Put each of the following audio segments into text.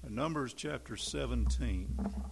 Numbers chapter 17.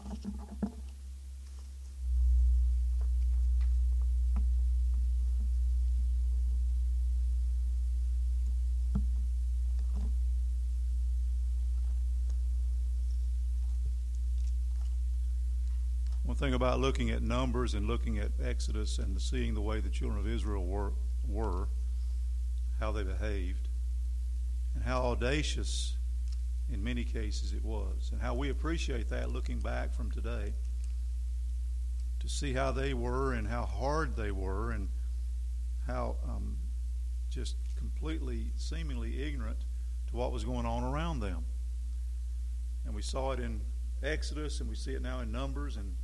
One thing about looking at Numbers and looking at Exodus and seeing the way the children of Israel were, how they behaved, and how audacious in many cases it was, and how we appreciate that looking back from today to see how they were and how hard they were and how just completely seemingly ignorant to what was going on around them. And we saw it in Exodus and we see it now in Numbers, and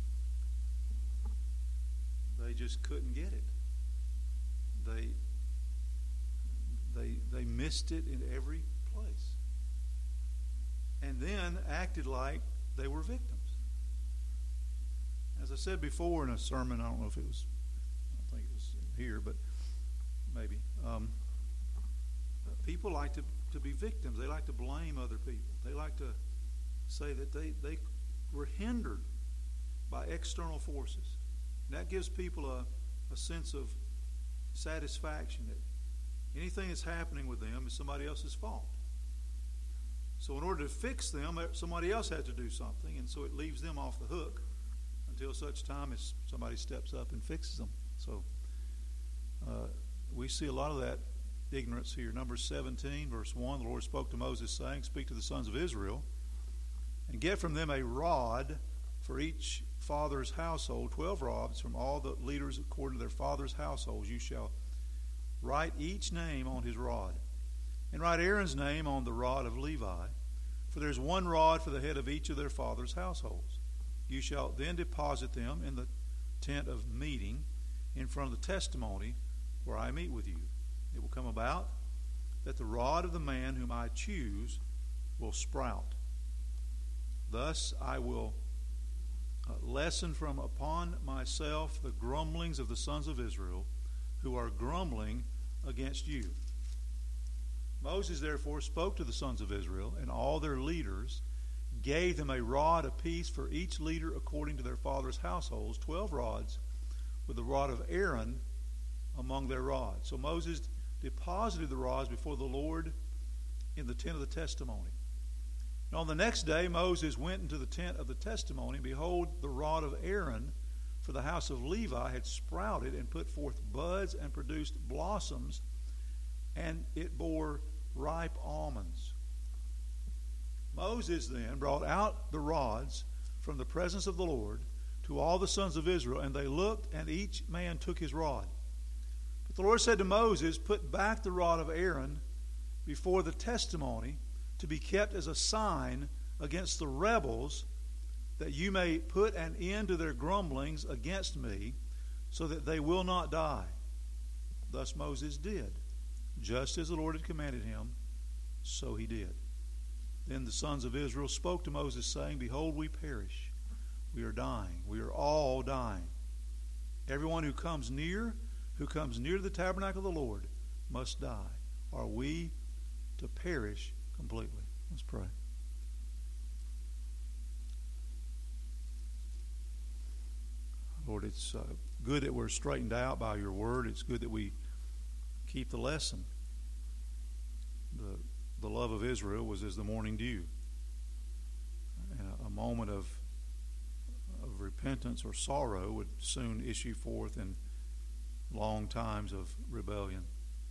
they just couldn't get it. They missed it in every place. And then acted like they were victims. As I said before in a sermon, I don't think it was here, but maybe. People like to be victims. They like to blame other people. They like to say that they were hindered by external forces. And that gives people a sense of satisfaction that anything that's happening with them is somebody else's fault. So in order to fix them, somebody else had to do something, and so it leaves them off the hook until such time as somebody steps up and fixes them. So we see a lot of that ignorance here. Numbers 17, verse 1, the Lord spoke to Moses, saying, "Speak to the sons of Israel, and get from them a rod for each father's household, 12 rods from all the leaders according to their father's households. You shall write each name on his rod. And write Aaron's name on the rod of Levi, for there's one rod for the head of each of their father's households. You shall then deposit them in the tent of meeting in front of the testimony where I meet with you. It will come about that the rod of the man whom I choose will sprout. Thus I will lessen from upon myself the grumblings of the sons of Israel who are grumbling against you." Moses therefore spoke to the sons of Israel, and all their leaders gave them a rod apiece for each leader according to their father's households, 12 rods, with the rod of Aaron among their rods. So Moses deposited the rods before the Lord in the tent of the testimony. And on the next day Moses went into the tent of the testimony, and behold, the rod of Aaron for the house of Levi had sprouted and put forth buds and produced blossoms, and it bore ripe almonds. Moses then brought out the rods from the presence of the Lord to all the sons of Israel, and they looked, and each man took his rod. But the Lord said to Moses, "Put back the rod of Aaron before the testimony, to be kept as a sign against the rebels, that you may put an end to their grumblings against me, so that they will not die." Thus Moses did, just as the Lord had commanded him, so he did. Then the sons of Israel spoke to Moses, saying, "Behold, we perish. We are dying. We are all dying. Everyone who comes near the tabernacle of the Lord must die. Are we to perish completely?" Let's pray. Lord, it's good that we're straightened out by your word. It's good that we keep the lesson. The love of Israel was as the morning dew. And a moment of repentance or sorrow would soon issue forth in long times of rebellion.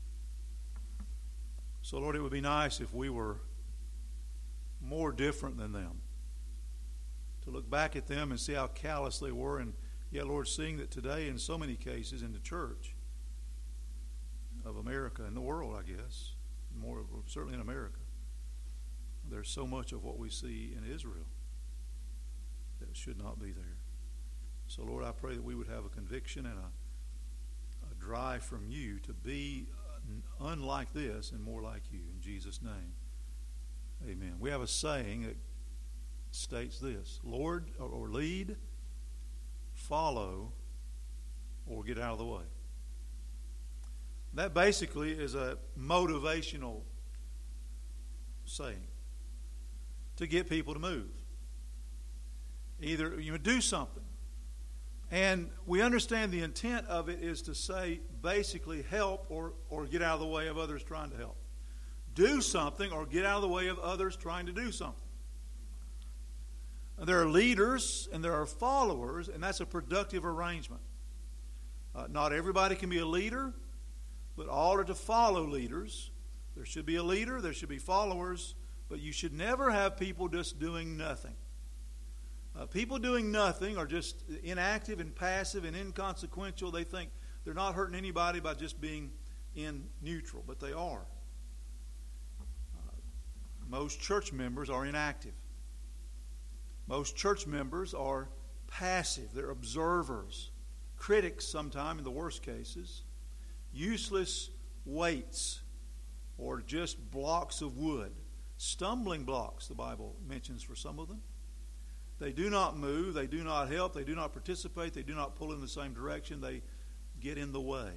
So, Lord, it would be nice if we were more different than them. To look back at them and see how callous they were, and yet, Lord, seeing that today in so many cases in the church of America, in the world, I guess, more certainly in America, there's so much of what we see in Israel that should not be there. So, Lord, I pray that we would have a conviction and a drive from you to be unlike this and more like you. In Jesus' name, amen. We have a saying that states this: Lord, or lead, follow, or get out of the way. That basically is a motivational saying. to get people to move. Either do something. And we understand the intent of it is to say basically help or get out of the way of others trying to help. Do something or get out of the way of others trying to do something. There are leaders and there are followers, and that's a productive arrangement. Not everybody can be a leader, but all are to follow leaders. There should be a leader, there should be followers, but you should never have people just doing nothing. People doing nothing are just inactive and passive and inconsequential. They think they're not hurting anybody by just being in neutral, but they are. Most church members are inactive. Most church members are passive. They're observers, critics sometimes in the worst cases, useless weights or just blocks of wood, stumbling blocks, the Bible mentions for some of them. They do not move, they do not help, they do not participate, they do not pull in the same direction, they get in the way.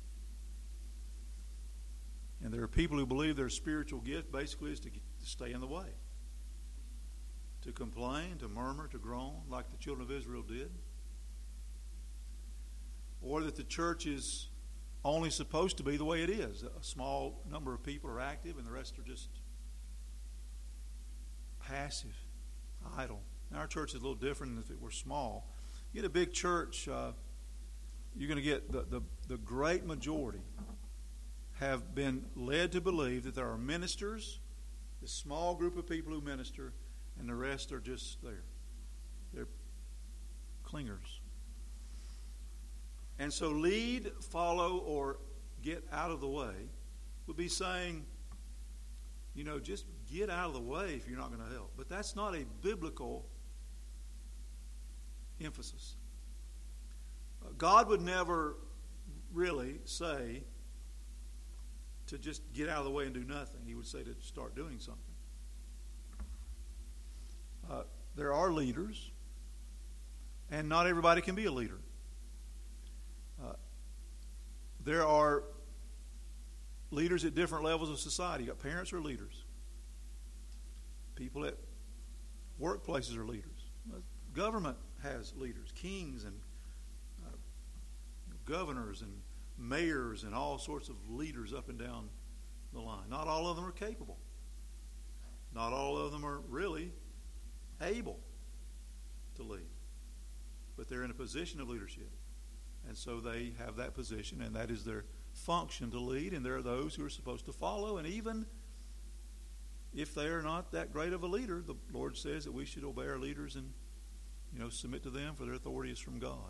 And there are people who believe their spiritual gift basically is to stay in the way. To complain, to murmur, to groan, like the children of Israel did. Or that the church is only supposed to be the way it is. A small number of people are active and the rest are just passive, idle. Now, our church is a little different than if it were small. You get a big church, you're going to get the great majority have been led to believe that there are ministers, this small group of people who minister, and the rest are just there. They're clingers. And so lead, follow, or get out of the way would be saying, just get out of the way if you're not going to help. But that's not a biblical emphasis. God would never really say to just get out of the way and do nothing. He would say to start doing something. There are leaders, and not everybody can be a leader. There are leaders at different levels of society. You got parents who are leaders. People at workplaces are leaders. Government has leaders, kings and governors and mayors and all sorts of leaders up and down the line. Not all of them are capable. Not all of them are really able to lead. But they're in a position of leadership. And so they have that position, and that is their function to lead. And there are those who are supposed to follow. And even if they are not that great of a leader, the Lord says that we should obey our leaders and submit to them, for their authority is from God.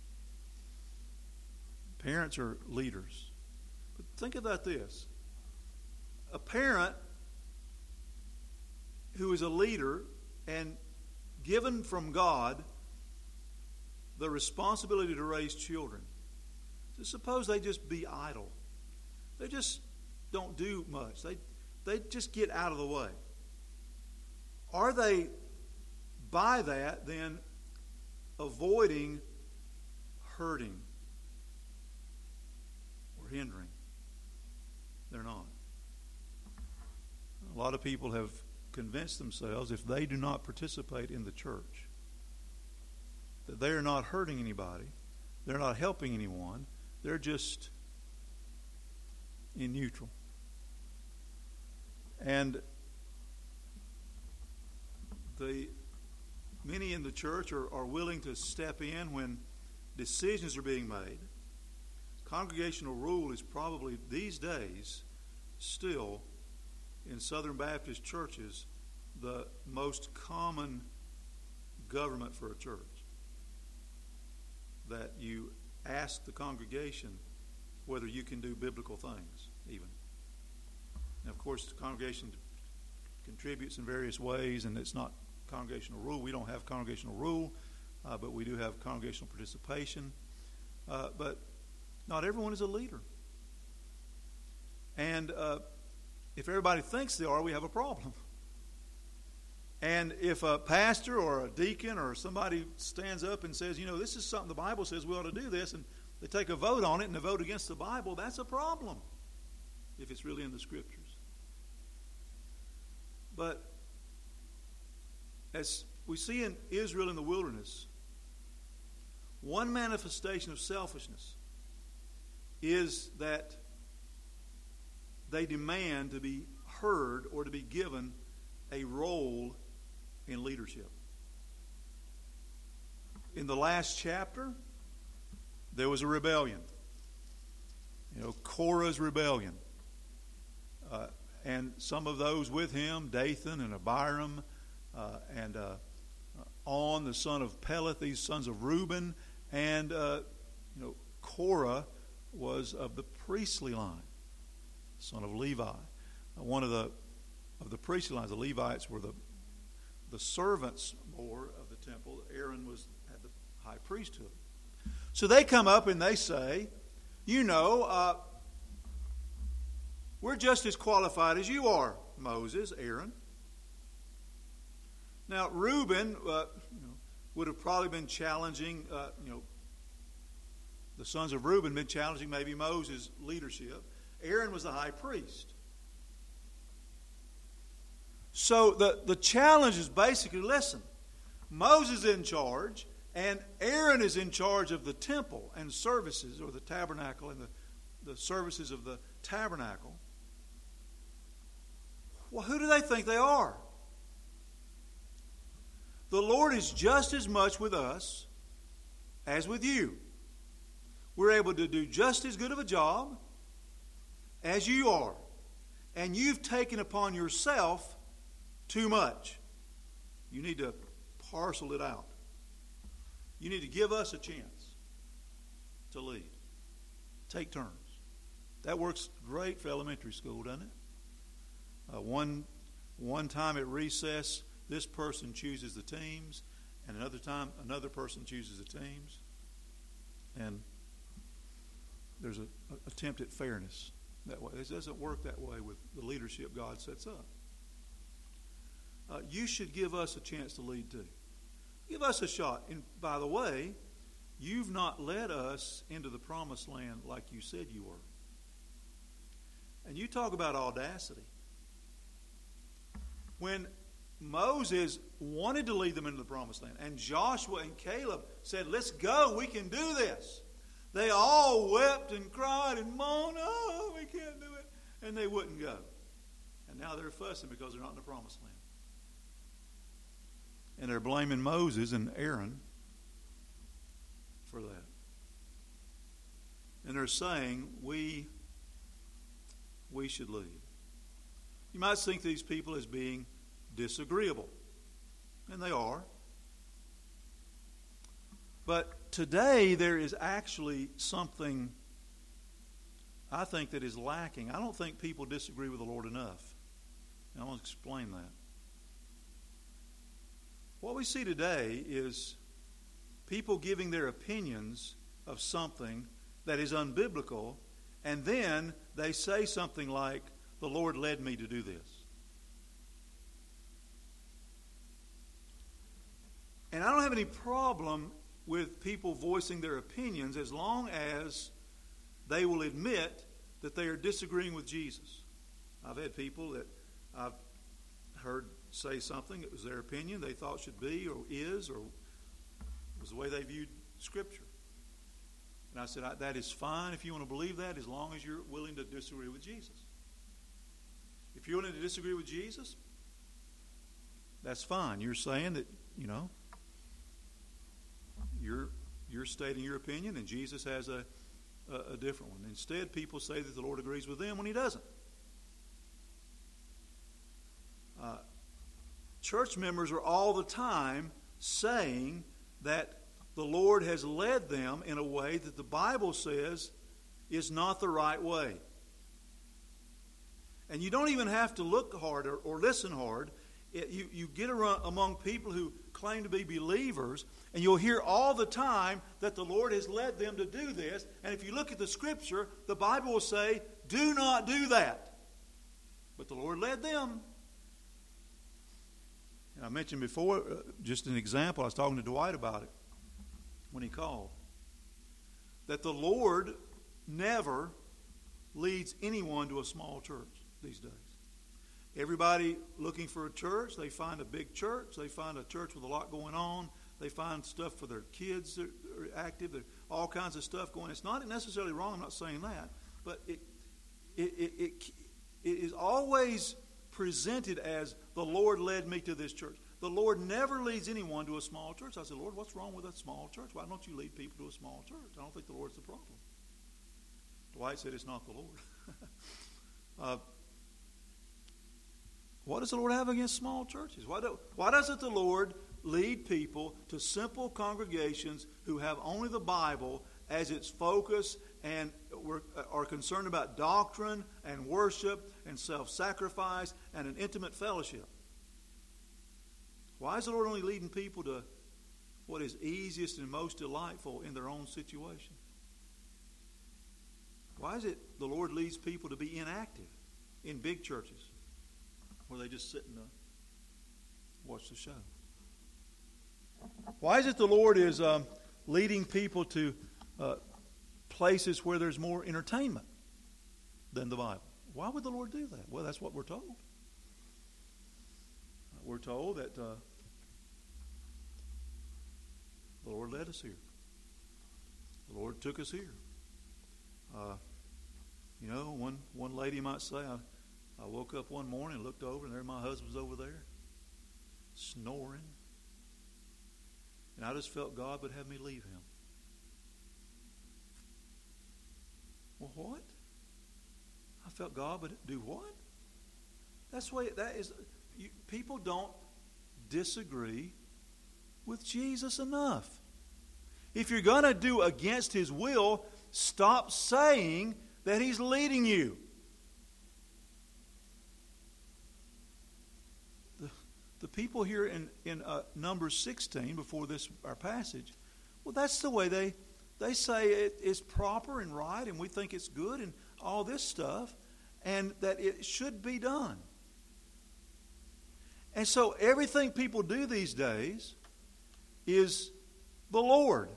Parents are leaders. But think about this. A parent who is a leader and given from God the responsibility to raise children. So suppose they just be idle. They just don't do much. They just get out of the way. Are they, by that, then avoiding hurting or hindering? They're not. A lot of people have convinced themselves if they do not participate in the church, that they are not hurting anybody, they're not helping anyone, they're just in neutral. And many in the church are willing to step in when decisions are being made. Congregational rule is probably these days still in Southern Baptist churches the most common government for a church. That you ask the congregation whether you can do biblical things, even. And of course, the congregation contributes in various ways, and it's not congregational rule. We don't have congregational rule, but we do have congregational participation. But not everyone is a leader. And if everybody thinks they are, we have a problem. And if a pastor or a deacon or somebody stands up and says, this is something the Bible says we ought to do this, and they take a vote on it and they vote against the Bible, that's a problem if it's really in the Scriptures. But As we see in Israel in the wilderness, one manifestation of selfishness is that they demand to be heard or to be given a role in leadership. In the last chapter, there was a rebellion. Korah's rebellion. And some of those with him, Dathan and Abiram, and On, the son of Peleth, these sons of Reuben, and Korah was of the priestly line, son of Levi. One of the priestly lines, the Levites were the servants more of the temple. Aaron had the high priesthood. So they come up and they say, we're just as qualified as you are, Moses, Aaron. Now, Reuben would have probably been challenging, the sons of Reuben been challenging maybe Moses' leadership. Aaron was the high priest. So the challenge is basically, listen, Moses is in charge, and Aaron is in charge of the temple and services, or the tabernacle and the services of the tabernacle. Well, who do they think they are? The Lord is just as much with us as with you. We're able to do just as good of a job as you are. And you've taken upon yourself too much. You need to parcel it out. You need to give us a chance to lead. Take turns. That works great for elementary school, doesn't it? One time at recess, this person chooses the teams, and another time another person chooses the teams. And there's an attempt at fairness that way. It doesn't work that way with the leadership God sets up. You should give us a chance to lead too. Give us a shot. And by the way, you've not led us into the promised land like you said you were. And you talk about audacity. When Moses wanted to lead them into the promised land, and Joshua and Caleb said, let's go, we can do this. They all wept and cried and moaned, oh, we can't do it. And they wouldn't go. And now they're fussing because they're not in the promised land. And they're blaming Moses and Aaron for that. And they're saying, we should lead. You might think these people as being disagreeable. And they are. But today there is actually something I think that is lacking. I don't think people disagree with the Lord enough. And I want to explain that. What we see today is people giving their opinions of something that is unbiblical, and then they say something like, the Lord led me to do this. And I don't have any problem with people voicing their opinions as long as they will admit that they are disagreeing with Jesus. I've had people that I've heard say something that was their opinion they thought should be or is or was the way they viewed Scripture. And I said, that is fine if you want to believe that, as long as you're willing to disagree with Jesus. If you're willing to disagree with Jesus, that's fine. You're saying that, you're stating your opinion and Jesus has a different one. Instead, people say that the Lord agrees with them when He doesn't. Church members are all the time saying that the Lord has led them in a way that the Bible says is not the right way. And you don't even have to look hard or listen hard. You get around among people who claim to be believers, and you'll hear all the time that the Lord has led them to do this. And if you look at the Scripture, the Bible will say, do not do that. But the Lord led them. And I mentioned before, just an example, I was talking to Dwight about it when he called, that the Lord never leads anyone to a small church these days. Everybody looking for a church, they find a big church. They find a church with a lot going on. They find stuff for their kids that are active. There's all kinds of stuff going on. It's not necessarily wrong. I'm not saying that. But it is always presented as the Lord led me to this church. The Lord never leads anyone to a small church. I said, Lord, what's wrong with a small church? Why don't you lead people to a small church? I don't think the Lord's the problem. Dwight said it's not the Lord. What does the Lord have against small churches? Why doesn't the Lord lead people to simple congregations who have only the Bible as its focus and are concerned about doctrine and worship and self-sacrifice and an intimate fellowship? Why is the Lord only leading people to what is easiest and most delightful in their own situation? Why is it the Lord leads people to be inactive in big churches where they just sit and watch the show? Why is it the Lord is leading people to places where there's more entertainment than the Bible? Why would the Lord do that? Well, that's what we're told. We're told that the Lord led us here. The Lord took us here. One lady might say, I woke up one morning and looked over, and there my husband was over there, snoring. And I just felt God would have me leave him. Well, what? I felt God would do what? That's the way that is. People don't disagree with Jesus enough. If you're going to do against His will, stop saying that He's leading you. The people here in Numbers 16, before our passage, well, that's the way they say it is proper and right, and we think it's good and all this stuff, and that it should be done. And so everything people do these days is the Lord.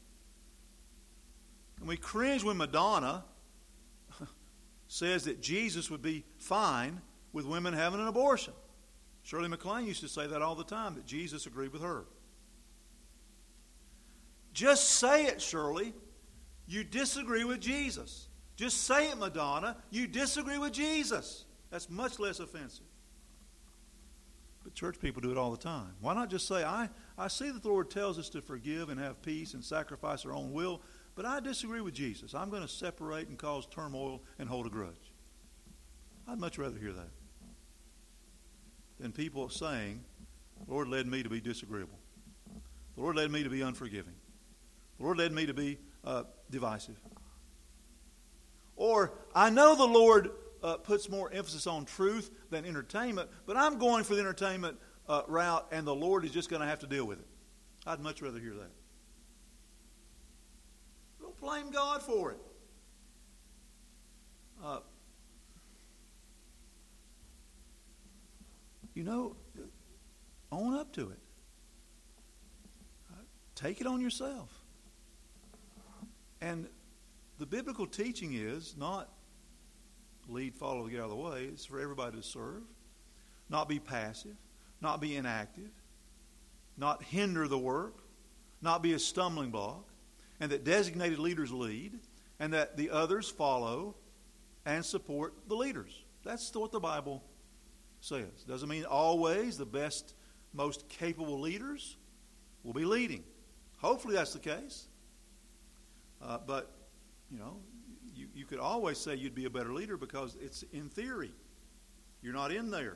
And we cringe when Madonna says that Jesus would be fine with women having an abortion. Shirley MacLaine used to say that all the time, that Jesus agreed with her. Just say it, Shirley. You disagree with Jesus. Just say it, Madonna. You disagree with Jesus. That's much less offensive. But church people do it all the time. Why not just say, I see that the Lord tells us to forgive and have peace and sacrifice our own will, but I disagree with Jesus. I'm going to separate and cause turmoil and hold a grudge. I'd much rather hear that than people saying, the Lord led me to be disagreeable. The Lord led me to be unforgiving. The Lord led me to be divisive. Or, I know the Lord puts more emphasis on truth than entertainment, but I'm going for the entertainment route, and the Lord is just going to have to deal with it. I'd much rather hear that. Don't blame God for it. Own up to it. Take it on yourself. And the biblical teaching is not lead, follow, get out of the way. It's for everybody to serve. Not be passive. Not be inactive. Not hinder the work. Not be a stumbling block. And that designated leaders lead. And that the others follow and support the leaders. That's what the Bible says. Doesn't mean always the best, most capable leaders will be leading. Hopefully that's the case. But, you could always say you'd be a better leader because it's in theory. You're not in there.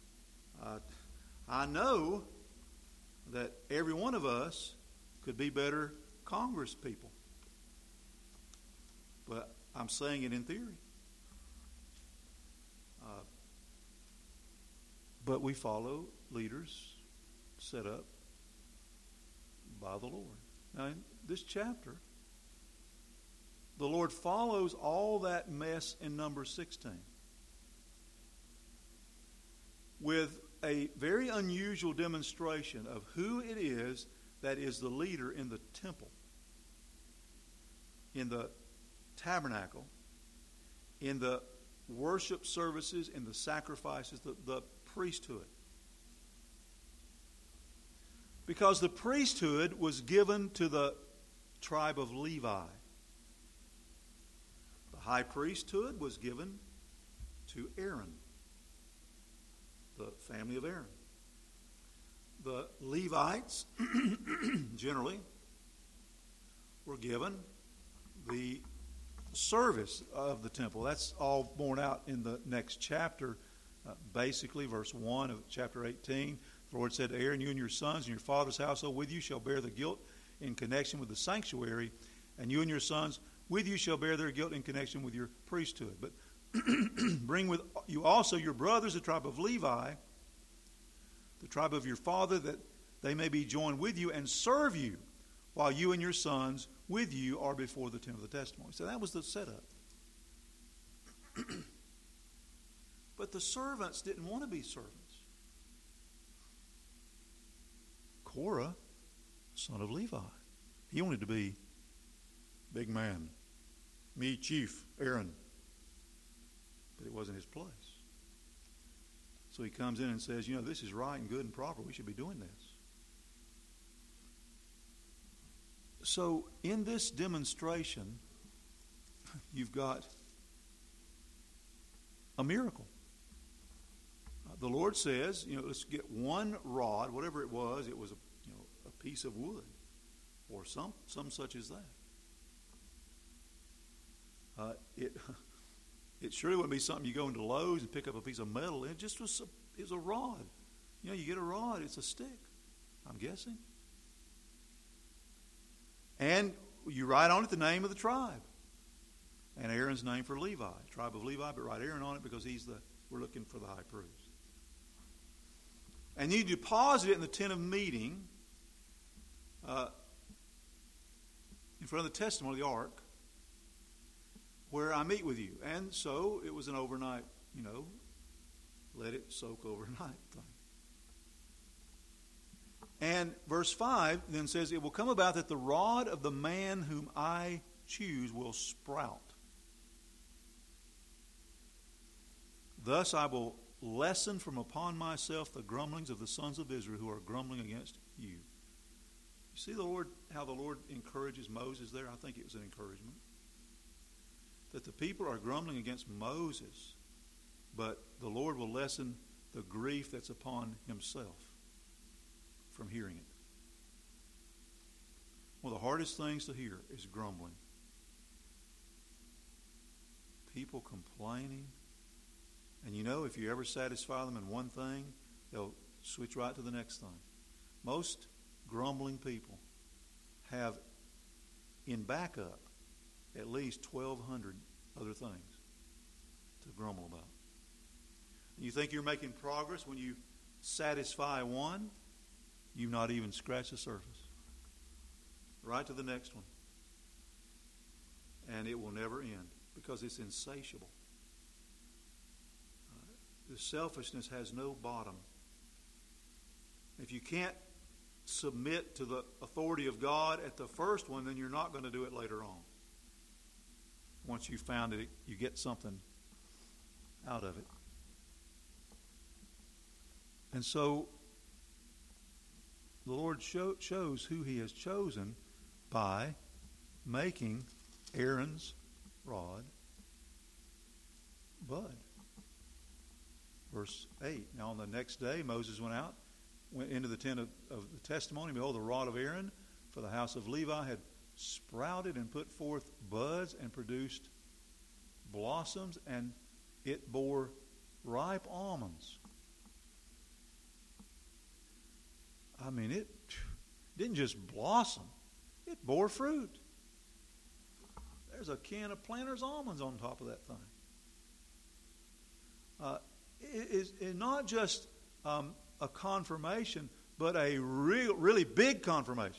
I know that every one of us could be better Congress people. But I'm saying it in theory. But we follow leaders set up by the Lord. Now, in this chapter, the Lord follows all that mess in Numbers 16 with a very unusual demonstration of who it is that is the leader in the temple, in the tabernacle, in the worship services and the sacrifices, the priesthood. Because the priesthood was given to the tribe of Levi. The high priesthood was given to Aaron, the family of Aaron. The Levites, generally, were given the service of the temple. That's all borne out in the next chapter, basically, verse 1 of chapter 18. The Lord said to Aaron, you and your sons and your father's household with you shall bear the guilt in connection with the sanctuary, and you and your sons with you shall bear their guilt in connection with your priesthood. But bring with you also your brothers, the tribe of Levi, the tribe of your father, that they may be joined with you and serve you, while you and your sons with you are before the tent of the testimony. So that was the setup. But the servants didn't want to be servants. Korah, son of Levi, he wanted to be big man, me chief, Aaron. But it wasn't his place. So he comes in and says, this is right and good and proper. We should be doing this. So in this demonstration, you've got a miracle. The Lord says, let's get one rod, whatever it was a piece of wood or some such as that. It surely wouldn't be something you go into Lowe's and pick up a piece of metal. It just was a rod. You get a rod, it's a stick, I'm guessing. And you write on it the name of the tribe. And Aaron's name for Levi, tribe of Levi, but write Aaron on it because we're looking for the high priest. And you deposit it in the tent of meeting in front of the testimony of the ark, where I meet with you. And so it was an overnight, let it soak overnight thing. And verse 5 then says, it will come about that the rod of the man whom I choose will sprout. Thus I will lessen from upon myself the grumblings of the sons of Israel who are grumbling against you. You see how the Lord encourages Moses there? I think it was an encouragement. That the people are grumbling against Moses, but the Lord will lessen the grief that's upon himself from hearing it. One of the hardest things to hear is grumbling. People complaining. And if you ever satisfy them in one thing, they'll switch right to the next thing. Most grumbling people have in backup at least 1,200 other things to grumble about. You think you're making progress when you satisfy one, you've not even scratched the surface. Right to the next one. And it will never end because it's insatiable. The selfishness has no bottom. If you can't submit to the authority of God at the first one, then you're not going to do it later on. Once you've found it, you get something out of it. And so the Lord shows who he has chosen by making Aaron's rod bud. Verse 8. Now on the next day Moses went into the tent of the testimony. Behold, the rod of Aaron for the house of Levi had sprouted and put forth buds and produced blossoms, and it bore ripe almonds. I mean, it didn't just blossom, it bore fruit. There's a can of Planters almonds on top of that thing. It is not just a confirmation, but a really big confirmation.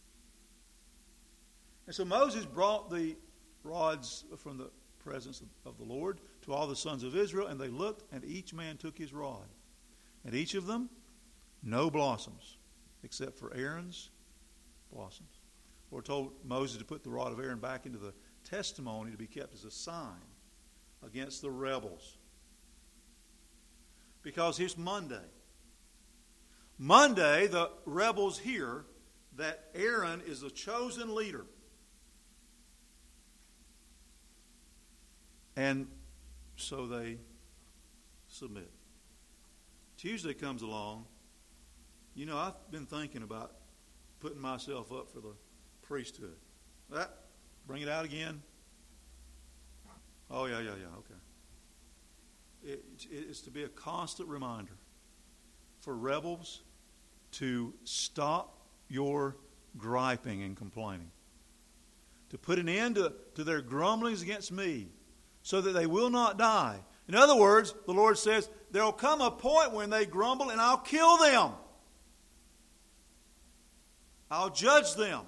And so Moses brought the rods from the presence of the Lord to all the sons of Israel, and they looked, and each man took his rod. And each of them, no blossoms, except for Aaron's blossoms. The Lord told Moses to put the rod of Aaron back into the testimony to be kept as a sign against the rebels. Because here's Monday. Monday, the rebels hear that Aaron is a chosen leader. And so they submit. Tuesday comes along. You know, I've been thinking about putting myself up for the priesthood. Bring it out again. Oh, yeah, okay. It's to be a constant reminder for rebels to stop your griping and complaining. To put an end to their grumblings against me so that they will not die. In other words, the Lord says, there will come a point when they grumble and I'll kill them. I'll judge them.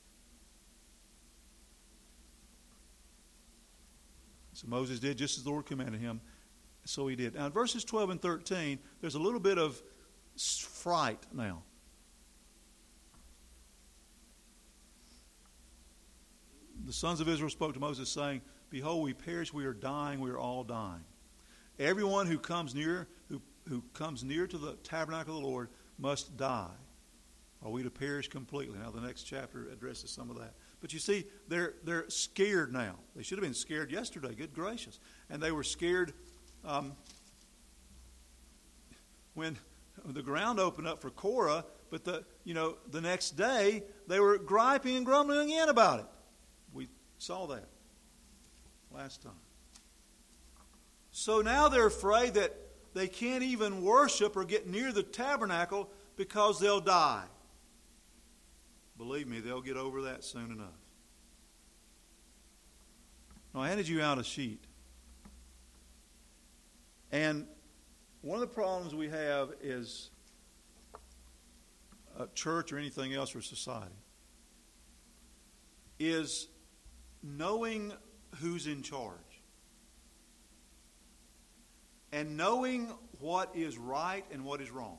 So Moses did just as the Lord commanded him. So he did. Now in verses 12 and 13, there's a little bit of fright now. The sons of Israel spoke to Moses, saying, behold, we perish, we are dying, we are all dying. Everyone who comes near to the tabernacle of the Lord must die. Are we to perish completely? Now the next chapter addresses some of that. But you see, they're scared now. They should have been scared yesterday, good gracious. And they were scared when the ground opened up for Korah, but the next day they were griping and grumbling again about it. We saw that last time. So now they're afraid that they can't even worship or get near the tabernacle because they'll die. Believe me, they'll get over that soon enough. Now, I handed you out a sheet. And one of the problems we have is a church or anything else or society is knowing who's in charge and knowing what is right and what is wrong.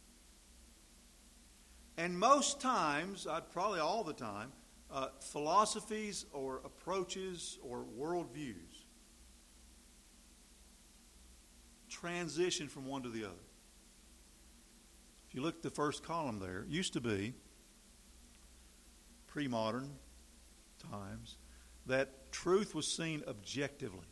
And most times, probably all the time, philosophies or approaches or worldviews transition from one to the other. If you look at the first column there, it used to be, pre-modern times, that truth was seen objectively.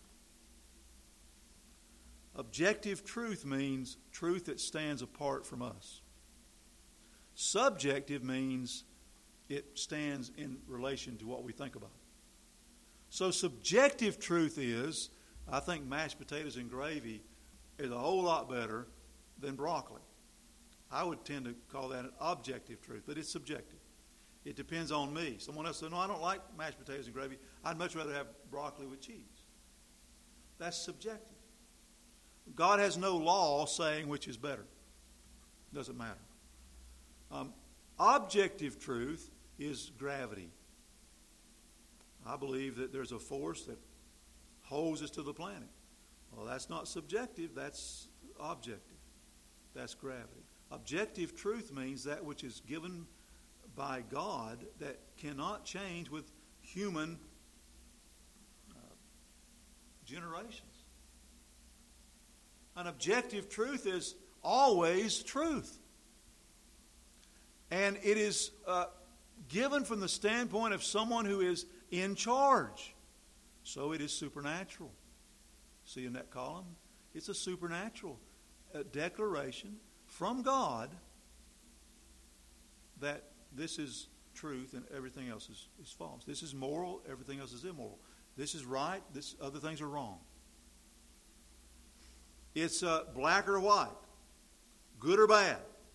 Objective truth means truth that stands apart from us. Subjective means it stands in relation to what we think about. So subjective truth is, I think mashed potatoes and gravy is a whole lot better than broccoli. I would tend to call that an objective truth, but it's subjective. It depends on me. Someone else says, no, I don't like mashed potatoes and gravy. I'd much rather have broccoli with cheese. That's subjective. God has no law saying which is better. Doesn't matter. Objective truth is gravity. I believe that there's a force that holds us to the planet. Well, that's not subjective, that's objective. That's gravity. Objective truth means that which is given by God that cannot change with human generations. An objective truth is always truth. And it is given from the standpoint of someone who is in charge. So it is supernatural. See in that column? It's a supernatural declaration from God that this is truth and everything else is false. This is moral, everything else is immoral. This is right, other things are wrong. It's black or white, good or bad.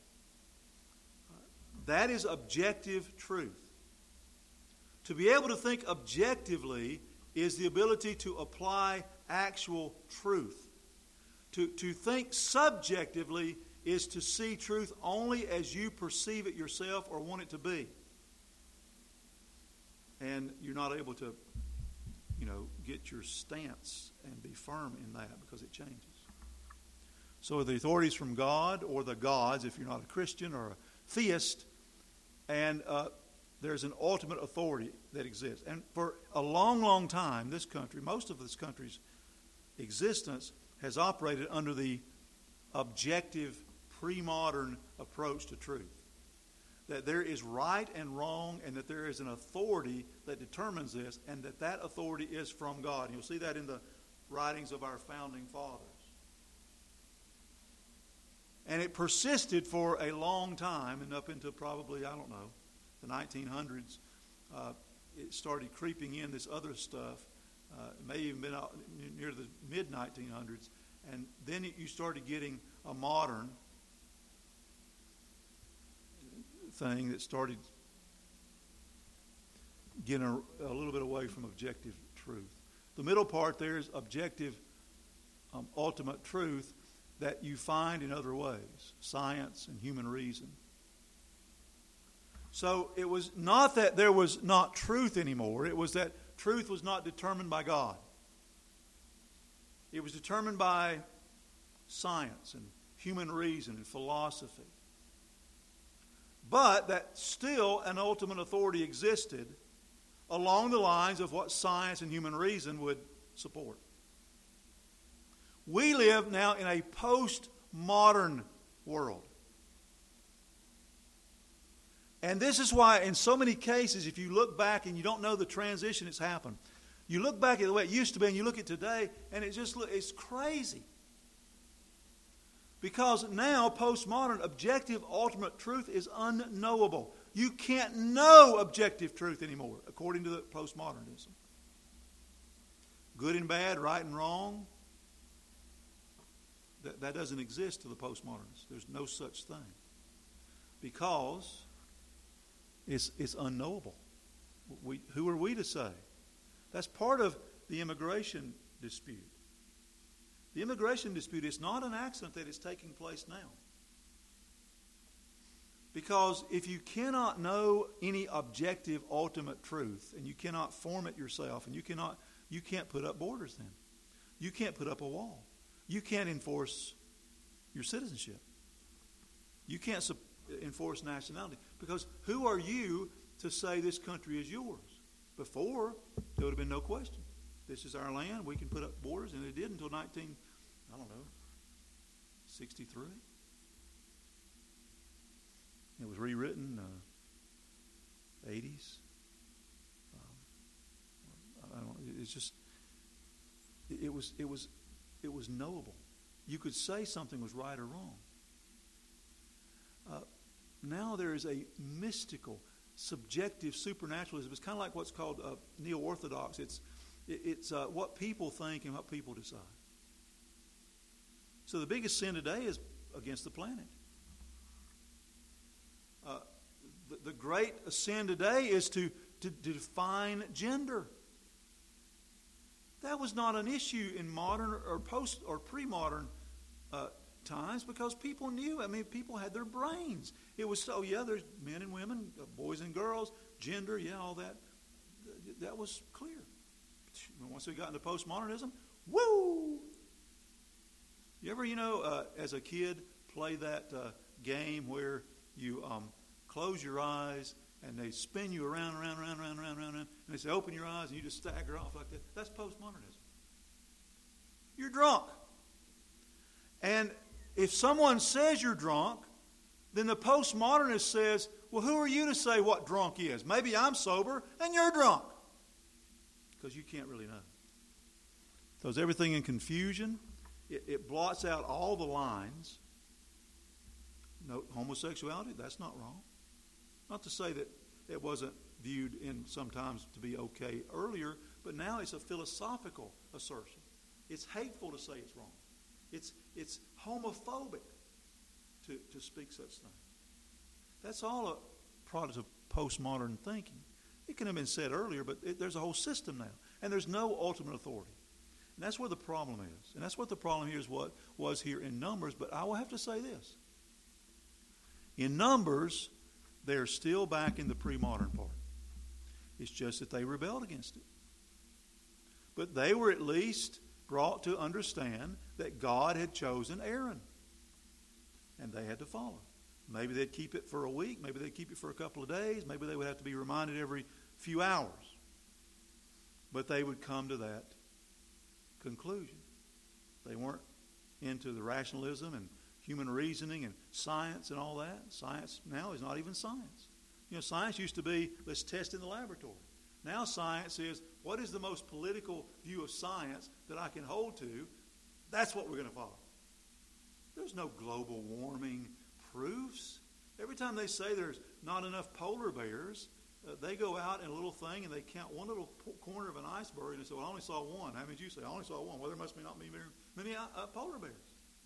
That is objective truth. To be able to think objectively is the ability to apply actual truth. To think subjectively is to see truth only as you perceive it yourself or want it to be. And you're not able to, get your stance and be firm in that because it changes. So the authorities from God or the gods, if you're not a Christian or a theist, and there's an ultimate authority that exists. And for a long, long time, this country, most of this country's existence has operated under the objective, pre-modern approach to truth. That there is right and wrong, and that there is an authority that determines this, and that authority is from God. And you'll see that in the writings of our founding fathers. And it persisted for a long time, and up into probably, the 1900s. It started creeping in this other stuff. It may even been near the mid-1900s. And then you started getting a modern thing that started getting a little bit away from objective truth. The middle part there is objective, ultimate truth that you find in other ways, science and human reason. So it was not that there was not truth anymore. It was that truth was not determined by God. It was determined by science and human reason and philosophy. But that still an ultimate authority existed along the lines of what science and human reason would support. We live now in a postmodern world. And this is why in so many cases, if you look back and you don't know the transition that's happened, you look back at the way it used to be and you look at today, and it's crazy. Because now, postmodern, objective, ultimate truth is unknowable. You can't know objective truth anymore, according to the postmodernism. Good and bad, right and wrong, that doesn't exist to the postmodernists. There's no such thing. Because it's unknowable. Who are we to say? That's part of the immigration dispute. The immigration dispute is not an accident that is taking place now. Because if you cannot know any objective, ultimate truth, and you cannot form it yourself, and you can't put up borders then. You can't put up a wall. You can't enforce your citizenship. You can't enforce nationality. Because who are you to say this country is yours? Before, there would have been no question. This is our land. We can put up borders, and it did until 63. It was rewritten 80s. It's just it was knowable. You could say something was right or wrong. Now there is a mystical, subjective supernaturalism. It's kind of like what's called neo-orthodox. It's what people think and what people decide. So the biggest sin today is against the planet. The great sin today is to define gender. That was not an issue in modern or post or pre-modern times because people knew. I mean, people had their brains. It was there's men and women, boys and girls, gender, all that. That was clear. Once we got into postmodernism, woo! You ever, as a kid, play that game where you close your eyes and they spin you around, and they say, open your eyes, and you just stagger off like that. That's postmodernism. You're drunk. And if someone says you're drunk, then the postmodernist says, well, who are you to say what drunk is? Maybe I'm sober and you're drunk. Because you can't really know. Throws everything in confusion. It blots out all the lines. No, homosexuality, that's not wrong. Not to say that it wasn't viewed in sometimes to be okay earlier, but now it's a philosophical assertion. It's hateful to say it's wrong. It's homophobic to speak such things. That's all a product of postmodern thinking. It can have been said earlier, but there's a whole system now, and there's no ultimate authority. And that's where the problem is. And that's what the problem here is, what was here in Numbers. But I will have to say this. In Numbers, they're still back in the pre-modern part. It's just that they rebelled against it. But they were at least brought to understand that God had chosen Aaron. And they had to follow. Maybe they'd keep it for a week. Maybe they'd keep it for a couple of days. Maybe they would have to be reminded every few hours. But they would come to that conclusion. They weren't into the rationalism and human reasoning and science and all that. Science now is not even science. Science used to be, let's test in the laboratory. Now science is, what is the most political view of science that I can hold to? That's what we're going to follow. There's no global warming proofs. Every time they say there's not enough polar bears, they go out in a little thing and they count one little corner of an iceberg and they say, well, I only saw one. How many did you say? I only saw one. Well, there must not be very many polar bears.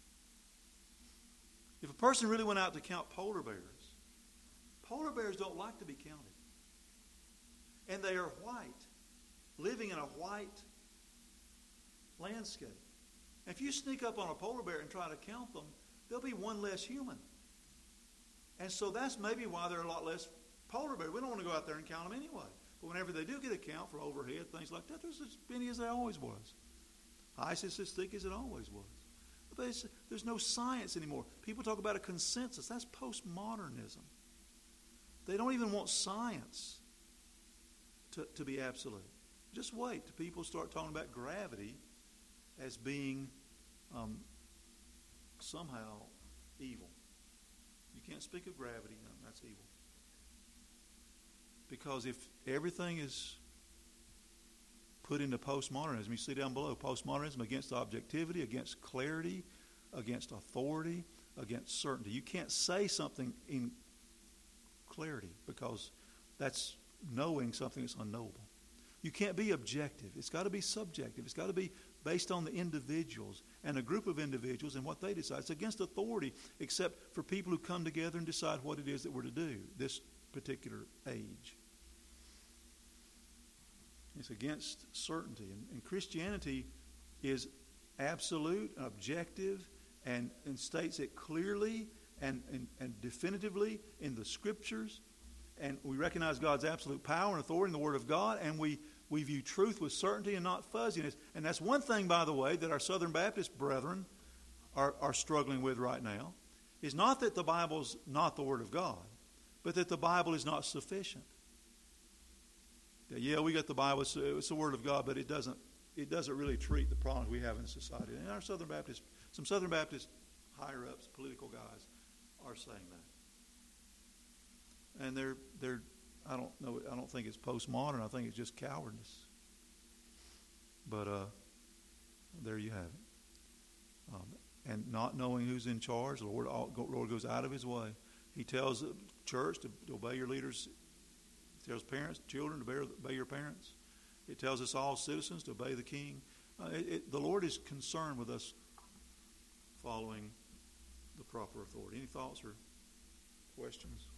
If a person really went out to count polar bears don't like to be counted. And they are white, living in a white landscape. And if you sneak up on a polar bear and try to count them, there'll be one less human. And so that's maybe why there are a lot less polar bears. We don't want to go out there and count them anyway. But whenever they do get a count for overhead, things like that, there's as many as there always was. Ice is as thick as it always was. But there's no science anymore. People talk about a consensus. That's postmodernism. They don't even want science to be absolute. Just wait till people start talking about gravity as being somehow evil. You can't speak of gravity. No, that's evil. Because if everything is put into postmodernism, you see down below, postmodernism against objectivity, against clarity, against authority, against certainty. You can't say something in clarity because that's knowing something that's unknowable. You can't be objective. It's got to be subjective. It's got to be based on the individuals and a group of individuals and what they decide. It's against authority except for people who come together and decide what it is that we're to do this particular age. It's against certainty. And Christianity is absolute, objective, and states it clearly and definitively in the Scriptures. And we recognize God's absolute power and authority in the Word of God, and we view truth with certainty and not fuzziness. And that's one thing, by the way, that our Southern Baptist brethren are struggling with right now, is not that the Bible's not the Word of God, but that the Bible is not sufficient. Yeah, we got the Bible, it's the Word of God, but it doesn't really treat the problems we have in society. And our Southern Baptist, some Southern Baptist higher-ups, political guys, are saying that. And they're I don't think it's postmodern. I think it's just cowardice. But there you have it. And not knowing who's in charge, the Lord goes out of His way. He tells the church to obey your leaders. He tells parents, children to obey your parents. It tells us all citizens to obey the King. The Lord is concerned with us following the proper authority. Any thoughts or questions?